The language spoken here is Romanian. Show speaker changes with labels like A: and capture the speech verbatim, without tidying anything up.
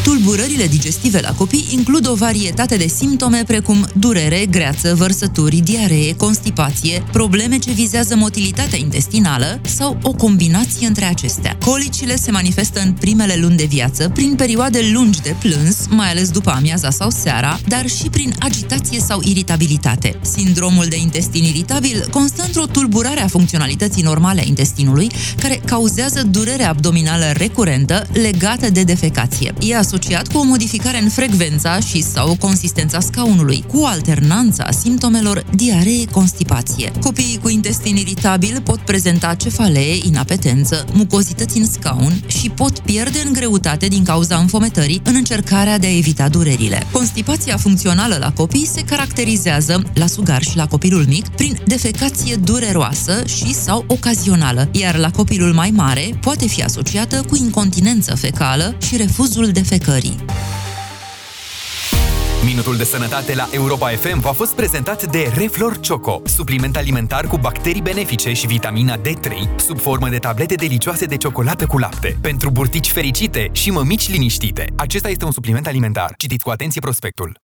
A: Tulburările digestive la copii includ o varietate de simptome precum durere, greață, vărsături, diaree, constipație, probleme ce vizează motilitatea intestinală sau o combinație între acestea. Colicile se manifestă în primele luni de viață, prin perioade lungi de plâns, mai ales după amiaza sau seara, dar și prin agitație sau iritabilitate. Sindromul de intestin iritabil constă într-o tulburare a funcționalității normale a intestinului, care cauzează durere abdominală recurentă legată de defecație. E asociat cu o modificare în frecvența și sau consistența scaunului, cu alternanța simptomelor diaree, constipație. Copiii cu intestin iritabil pot prezenta cefalee, inapetență, mucozități în scaun și pot pierde în greutate din cauza înfometării în încercarea de a evita durerile. Constipația funcțională la copii se caracterizează, la sugar și la copilul mic, prin defecație dureroasă și sau ocazională, iar la copilul mai mare poate fi asociată cu incontinență fecală și refuzul defecării.
B: Minutul de sănătate la Europa F M v-a fost prezentat de Reflor Choco, supliment alimentar cu bacterii benefice și vitamina D trei, sub formă de tablete delicioase de ciocolată cu lapte, pentru burtici fericite și mămici liniștite. Acesta este un supliment alimentar. Citiți cu atenție prospectul.